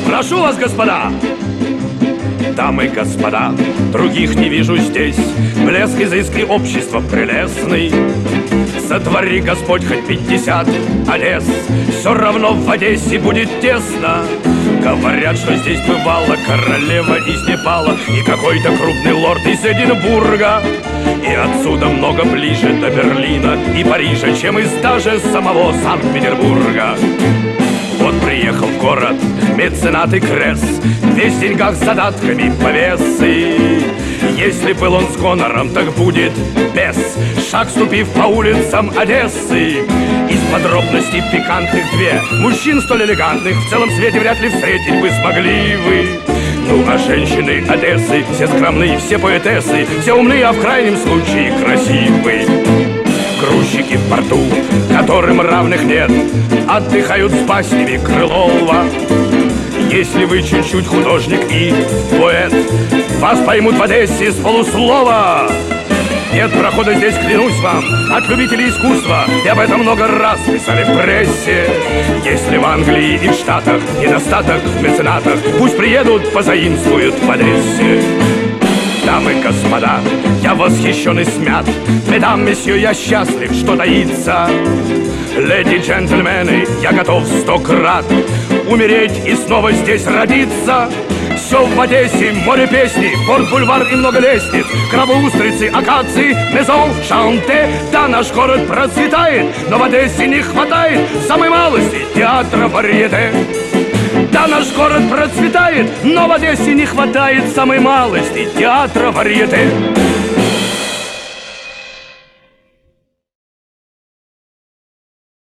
Прошу вас, господа! Дамы и господа, других не вижу здесь. Блеск изыски общества прелестный. Сотвори Господь хоть 50 Одесс, все равно в Одессе будет тесно. Говорят, что здесь бывала королева из Непала и какой-то крупный лорд из Эдинбурга. И отсюда много ближе до Берлина и Парижа, чем из даже самого Санкт-Петербурга. Вот приехал в город меценат и Кресс, весь в деньгах с задатками повесы. Если был он с гонором, так будет без. Шаг ступив по улицам Одессы. Из подробностей пикантных две. Мужчин столь элегантных в целом свете вряд ли встретить бы смогли вы. Ну а женщины Одессы все скромные, все поэтессы, все умные, а в крайнем случае красивые. Грузчики в порту, которым равных нет, отдыхают с баснями Крылова. Если вы чуть-чуть художник и поэт, вас поймут в Одессе с полуслова. Нет прохода здесь, клянусь вам, от любителей искусства, и об этом много раз писали в прессе. Если в Англии и в Штатах недостаток в меценатах, пусть приедут, позаимствуют в Одессе. Дамы и господа, я восхищен и смят. Медам, месье, я счастлив, что таится. Леди, джентльмены, я готов 100 крат умереть и снова здесь родиться. Все в Одессе, море песни, порт-бульвар и много лестниц, крабы, устрицы, акации, мезон, шанте. Да, наш город процветает, но в Одессе не хватает самой малости театра варьете. Да, наш город процветает, но в Одессе не хватает самой малости театра варьете.